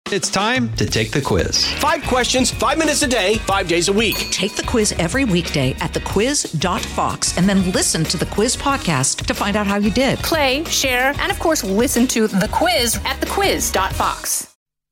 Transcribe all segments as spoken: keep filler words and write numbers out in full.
It's time to take the quiz. Five questions, five minutes a day, five days a week. Take the quiz every weekday at the quiz dot fox and then listen to the quiz podcast to find out how you did. Play, share, and of course, listen to the quiz at the quiz dot fox.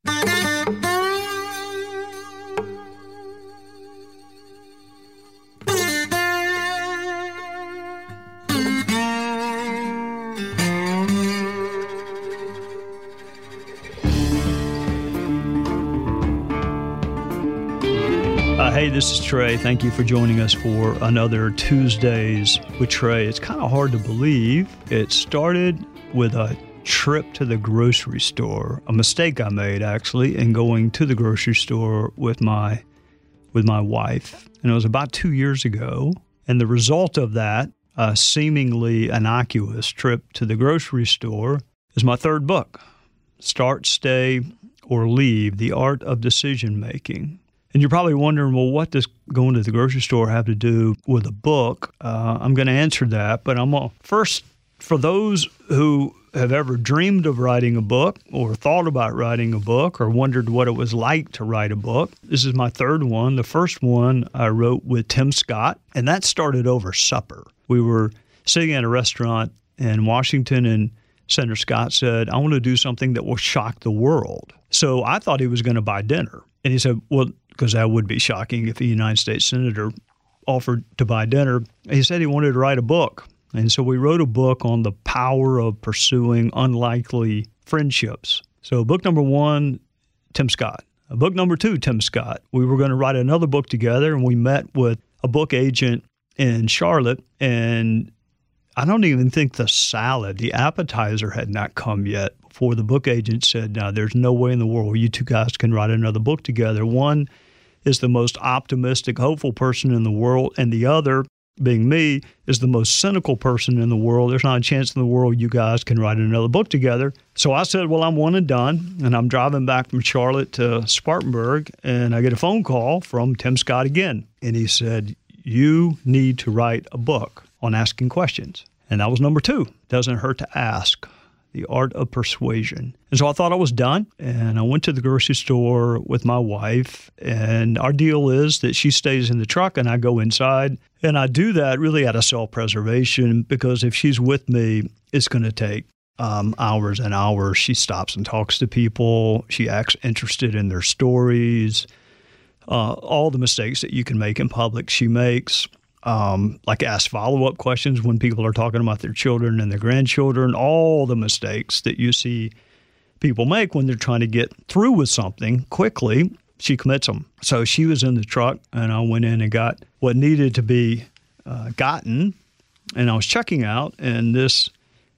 Uh, hey, this is Trey. Thank you for joining us for another Tuesdays with Trey. It's kind of hard to believe. It started with a trip to the grocery store, a mistake I made actually in going to the grocery store with my with my wife. And it was about two years ago. And the result of that, a seemingly innocuous trip to the grocery store, is my third book, Start, Stay, or Leave, The Art of Decision Making. And you're probably wondering, well, what does going to the grocery store have to do with a book? Uh, I'm going to answer that, but I'm going to first, for those who have ever dreamed of writing a book or thought about writing a book or wondered what it was like to write a book, this is my third one. The first one I wrote with Tim Scott, and that started over supper. We were sitting at a restaurant in Washington, and Senator Scott said, I want to do something that will shock the world. So I thought he was going to buy dinner. And he said, well, because that would be shocking if a United States Senator offered to buy dinner. He said he wanted to write a book. And so we wrote a book on the power of pursuing unlikely friendships. So book number one, Tim Scott. Book number two, Tim Scott. We were going to write another book together, and we met with a book agent in Charlotte, and I don't even think the salad, the appetizer had not come yet before the book agent said, now, there's no way in the world you two guys can write another book together. One is the most optimistic, hopeful person in the world, and the other, being me, is the most cynical person in the world. There's not a chance in the world you guys can write another book together. So I said, well, I'm one and done, and I'm driving back from Charlotte to Spartanburg, and I get a phone call from Tim Scott again. And he said, you need to write a book on asking questions. And that was number two. Doesn't hurt to ask. The Art of Persuasion. And so I thought I was done, and I went to the grocery store with my wife, and our deal is that she stays in the truck and I go inside, and I do that really out of self-preservation, because if she's with me, it's going to take um, hours and hours. She stops and talks to people. She acts interested in their stories. Uh, all the mistakes that you can make in public, she makes. Um, like ask follow-up questions when people are talking about their children and their grandchildren, all the mistakes that you see people make when they're trying to get through with something quickly, she commits them. So she was in the truck, and I went in and got what needed to be uh, gotten, and I was checking out, and this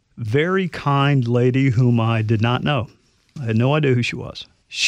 very kind lady whom I did not know, I had no idea who she was.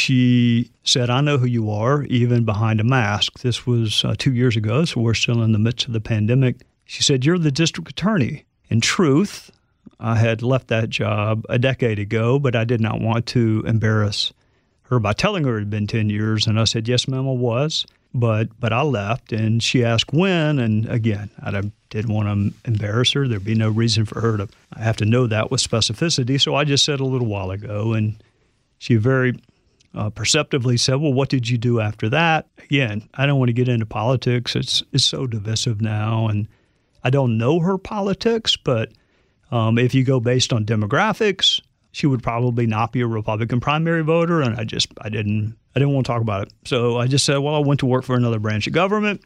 She said, I know who you are, even behind a mask. This was uh, two years ago, so we're still in the midst of the pandemic. She said, you're the district attorney. In truth, I had left that job a decade ago, but I did not want to embarrass her by telling her it had been ten years. And I said, yes, ma'am, I was. But but I left, and she asked when, and again, I didn't want to embarrass her. There'd be no reason for her to have to know that with specificity. So I just said a little while ago, and she very Uh, perceptively said, well, what did you do after that? Again, I don't want to get into politics. It's it's so divisive now, and I don't know her politics, but um, if you go based on demographics, she would probably not be a Republican primary voter, and I just, I didn't, I didn't want to talk about it. So I just said, well, I went to work for another branch of government,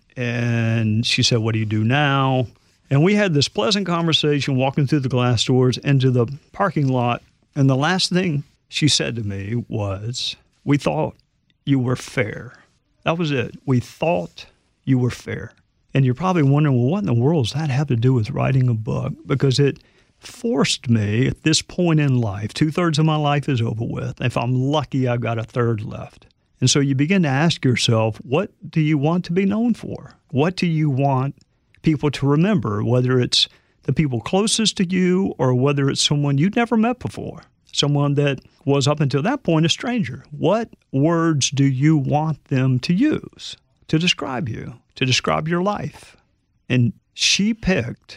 and she said, what do you do now? And we had this pleasant conversation walking through the glass doors into the parking lot, and the last thing she said to me was, we thought you were fair. That was it. We thought you were fair. And you're probably wondering, well, what in the world does that have to do with writing a book? Because it forced me at this point in life, two-thirds of my life is over with. If I'm lucky, I've got a third left. And so you begin to ask yourself, what do you want to be known for? What do you want people to remember, whether it's the people closest to you or whether it's someone you'd never met before? Someone that was up until that point a stranger. What words do you want them to use to describe you, to describe your life? And she picked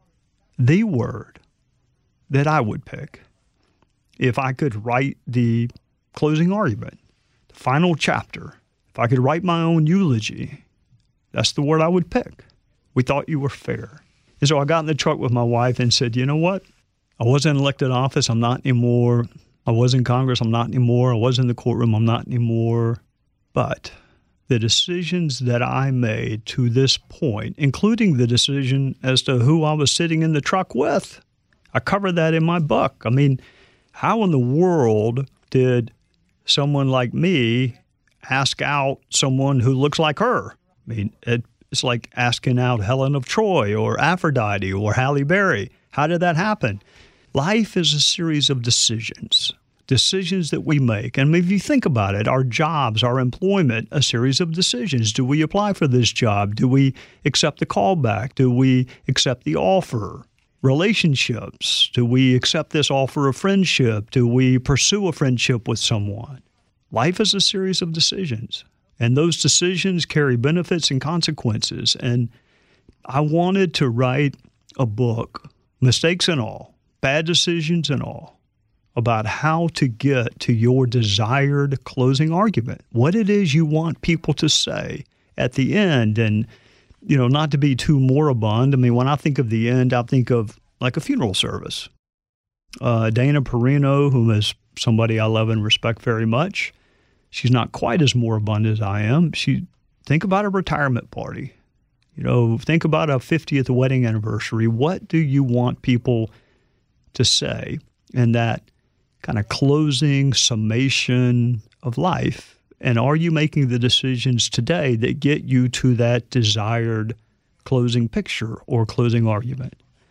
the word that I would pick if I could write the closing argument. final chapter, if I could write my own eulogy, that's the word I would pick. We thought you were fair. And so I got in the truck with my wife and said, you know what? I wasn't in elected office. I'm not anymore. I was in Congress. I'm not anymore. I was in the courtroom. I'm not anymore. But the decisions that I made to this point, including the decision as to who I was sitting in the truck with, I covered that in my book. I mean, how in the world did someone like me ask out someone who looks like her? I mean, it, it's like asking out Helen of Troy or Aphrodite or Halle Berry. How did that happen? Life is a series of decisions, decisions that we make. And if you think about it, our jobs, our employment, a series of decisions. Do we apply for this job? Do we accept the callback? Do we accept the offer? Relationships. Do we accept this offer of friendship? Do we pursue a friendship with someone? Life is a series of decisions, and those decisions carry benefits and consequences. And I wanted to write a book, mistakes and all, bad decisions and all, about how to get to your desired closing argument, what it is you want people to say at the end. And you know, not to be too moribund. I mean, when I think of the end, I think of like a funeral service. Uh, Dana Perino, whom is somebody I love and respect very much, she's not quite as moribund as I am. She think about a retirement party. You know, think about a fiftieth wedding anniversary. What do you want people to say in that kind of closing summation of life? And are you making the decisions today that get you to that desired closing picture or closing argument?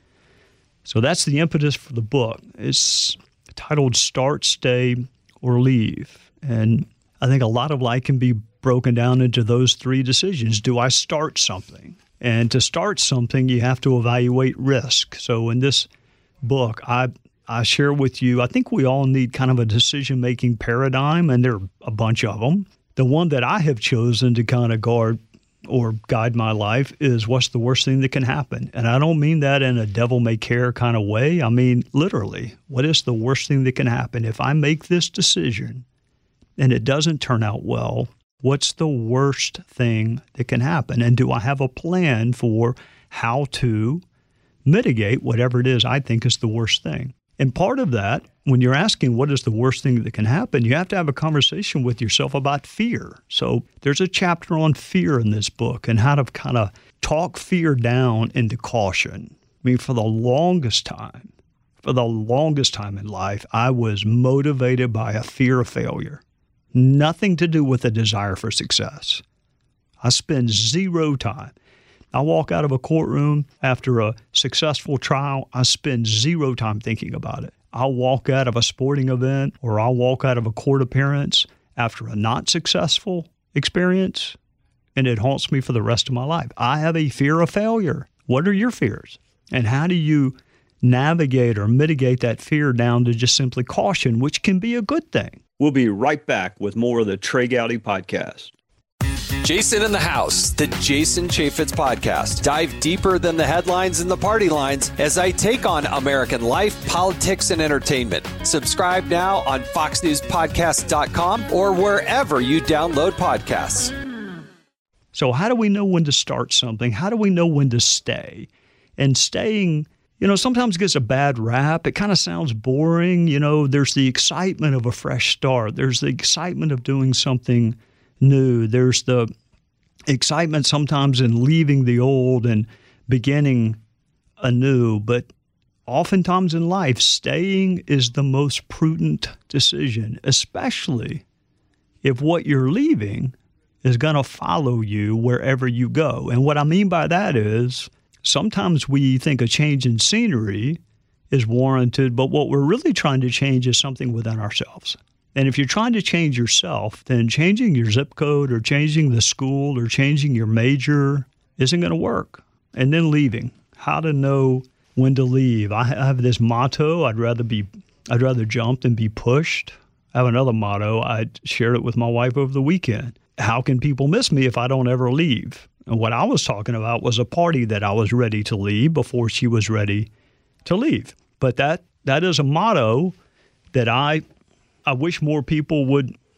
So that's the impetus for the book. It's titled Start, Stay, or Leave. And I think a lot of life can be broken down into those three decisions. Do I start something? And to start something, you have to evaluate risk. So in this book, I I share with you, I think we all need kind of a decision-making paradigm, and there are a bunch of them. The one that I have chosen to kind of guard or guide my life is what's the worst thing that can happen? And I don't mean that in a devil-may-care kind of way. I mean, literally, what is the worst thing that can happen? If I make this decision and it doesn't turn out well, what's the worst thing that can happen? And do I have a plan for how to mitigate whatever it is I think is the worst thing? And part of that, when you're asking what is the worst thing that can happen, you have to have a conversation with yourself about fear. So there's a chapter on fear in this book and how to kind of talk fear down into caution. I mean, for the longest time, for the longest time in life, I was motivated by a fear of failure. Nothing to do with a desire for success. I spend zero time. I walk out of a courtroom after a successful trial, I spend zero time thinking about it. I'll walk out of a sporting event or I'll walk out of a court appearance after a not successful experience, and it haunts me for the rest of my life. I have a fear of failure. What are your fears? And how do you navigate or mitigate that fear down to just simply caution, which can be a good thing? We'll be right back with more of the Trey Gowdy Podcast. Jason in the House, the Jason Chaffetz Podcast. Dive deeper than the headlines and the party lines as I take on American life, politics, and entertainment. Subscribe now on fox news podcast dot com or wherever you download podcasts. So how do we know when to start something? How do we know when to stay? And staying, you know, sometimes gets a bad rap. It kind of sounds boring. You know, there's the excitement of a fresh start. There's the excitement of doing something new. There's the excitement sometimes in leaving the old and beginning anew. But oftentimes in life, staying is the most prudent decision, especially if what you're leaving is going to follow you wherever you go. And what I mean by that is sometimes we think a change in scenery is warranted, but what we're really trying to change is something within ourselves. And if you're trying to change yourself, then changing your zip code or changing the school or changing your major isn't going to work. And then leaving, how to know when to leave. I have this motto, I'd rather be, I'd rather jump than be pushed. I have another motto, I shared it with my wife over the weekend. How can people miss me if I don't ever leave? And what I was talking about was a party that I was ready to leave before she was ready to leave. But that that is a motto that I I wish more people would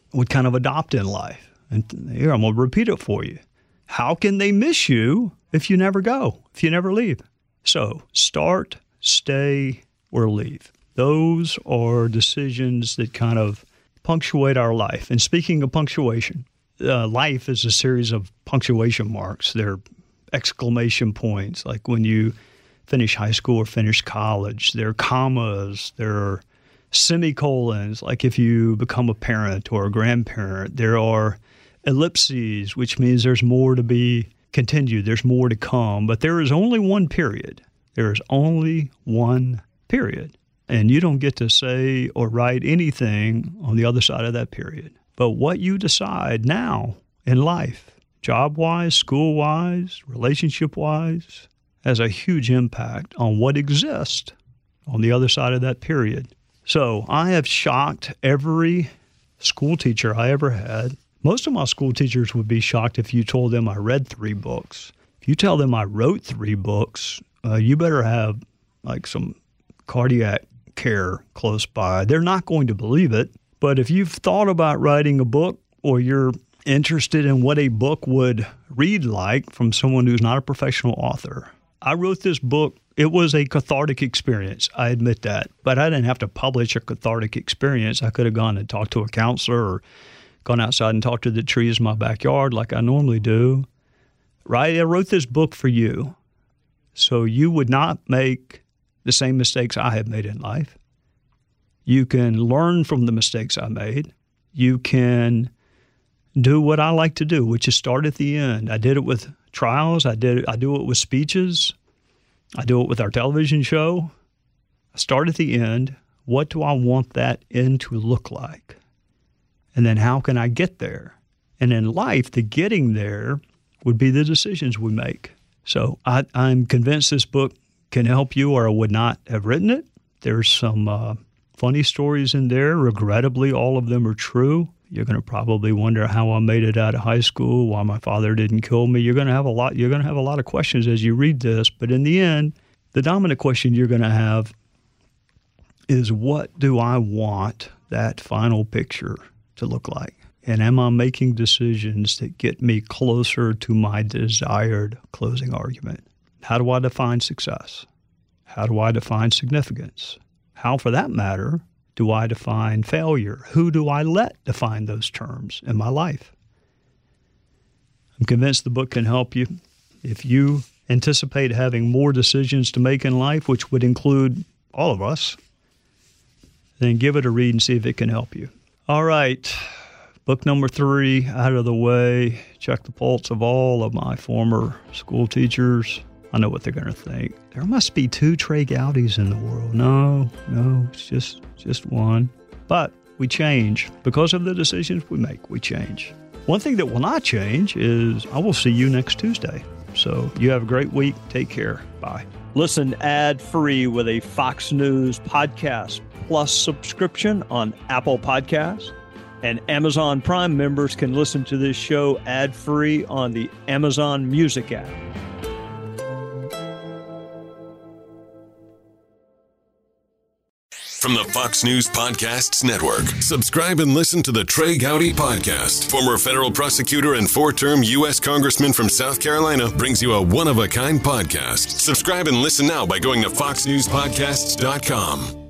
would kind of adopt in life. And here, I'm going to repeat it for you. How can they miss you if you never go, if you never leave? So start, stay, or leave. Those are decisions that kind of punctuate our life. And speaking of punctuation, uh, life is a series of punctuation marks. They're exclamation points, like when you finish high school or finish college. There are commas. There are semicolons, like if you become a parent or a grandparent. There are ellipses, which means there's more to be continued. There's more to come. But there is only one period. There is only one period. And you don't get to say or write anything on the other side of that period. But what you decide now in life, job-wise, school-wise, relationship-wise, has a huge impact on what exists on the other side of that period. So I have shocked every school teacher I ever had. Most of my school teachers would be shocked if you told them I read three books. If you tell them I wrote three books, uh, you better have like some cardiac care close by. They're not going to believe it. But if you've thought about writing a book, or you're interested in what a book would read like from someone who's not a professional author, I wrote this book. It was a cathartic experience. I admit that. But I didn't have to publish a cathartic experience. I could have gone and talked to a counselor or gone outside and talked to the trees in my backyard like I normally do. Right? I wrote this book for you so you would not make the same mistakes I have made in life. You can learn from the mistakes I made. You can do what I like to do, which is start at the end. I did it with trials. I did. I do it with speeches. I do it with our television show. I start at the end. What do I want that end to look like? And then how can I get there? And in life, the getting there would be the decisions we make. So I, I'm convinced this book can help you, or I would not have written it. There's some uh, funny stories in there. Regrettably, all of them are true. You're going to probably wonder how I made it out of high school, why my father didn't kill me. You're going to have a lot. You're going to have a lot of questions as you read this. But in the end, the dominant question you're going to have is, what do I want that final picture to look like? And am I making decisions that get me closer to my desired closing argument? How do I define success? How do I define significance? How, for that matter, do I define failure? Who do I let define those terms in my life? I'm convinced the book can help you. If you anticipate having more decisions to make in life, which would include all of us, then give it a read and see if it can help you. All right. Book number three out of the way. Check the pulse of all of my former school teachers. I know what they're going to think. There must be two Trey Gowdies in the world. No, no, it's just, just one. But we change. Because of the decisions we make, we change. One thing that will not change is I will see you next Tuesday. So you have a great week. Take care. Bye. Listen ad-free with a Fox News Podcast Plus subscription on Apple Podcasts. And Amazon Prime members can listen to this show ad-free on the Amazon Music app. From the Fox News Podcasts Network, subscribe and listen to the Trey Gowdy Podcast. Former federal prosecutor and four-term U S Congressman from South Carolina brings you a one-of-a-kind podcast. Subscribe and listen now by going to fox news podcasts dot com.